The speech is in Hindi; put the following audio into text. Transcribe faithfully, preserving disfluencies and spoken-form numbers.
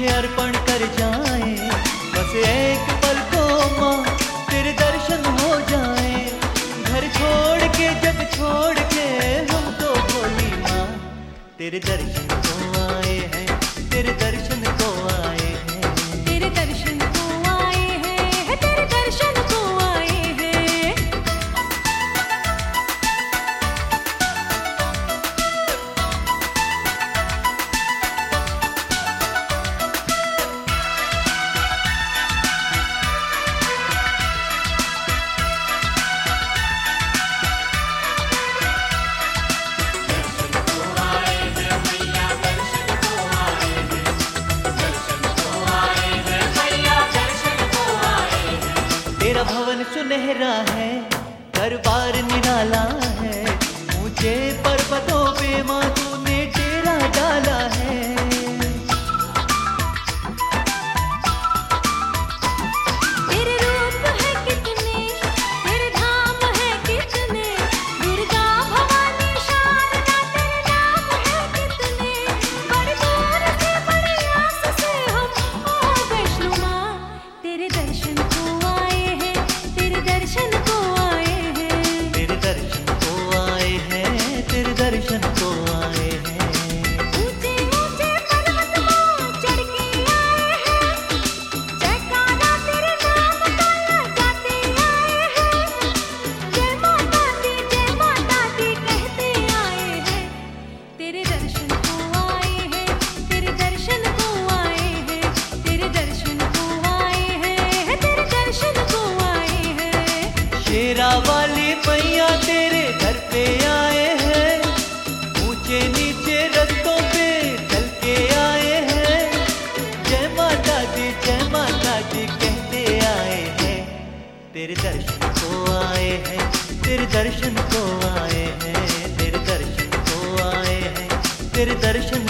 तुझे अर्पण कर जाए, बस एक पल को माँ तेरे दर्शन हो जाए। घर छोड़ के जग छोड़ के हम तो भोली माँ तेरे दर्शन को आए हैं, तेरे दर्शन को आए हैं, तेरे दर्शन को आए हैं, तेरे दर्शन को आए हैं। तेरा भवन सुनहरा है, दरबार निराला है, ऊंचे पर्वतों पे माँ तूने डेरा डाला है। तेरे रूप है कितने, तेरे धाम है कितने, दुर्गा भवानी शारदा तेरे नाम है कितने। बड़ी दूर से बड़ी आस से हम ओ वैष्णो माँ तेरे दर्शन को आए हैं, तेरे दर्शन को आए हैं, तेरे दर्शन को आए हैं, तेरे दर्शन को आए हैं। ऊंचे ऊंचे पर्वत माँ चढ़ के आए हैं, जयकारा तेरे नाम का लगाते आए हैं। जय माता दी जय माता दी कहते आए हैं, तेरे दर्शन को आए हैं, तेरे दर्शन को आए हैं, तेरे दर्शन को आए हैं, तेरे दर्शन को आए हैं। शेरा वाली मैया तेरे घर पे आए हैं, ऊंचे नीचे रस्तों पे चल के आए हैं। जय माता दी जय माता दी कहते आए हैं, तेरे दर्शन को आए हैं, तेरे दर्शन को आए हैं, तेरे दर्शन को आए हैं, तेरे दर्शन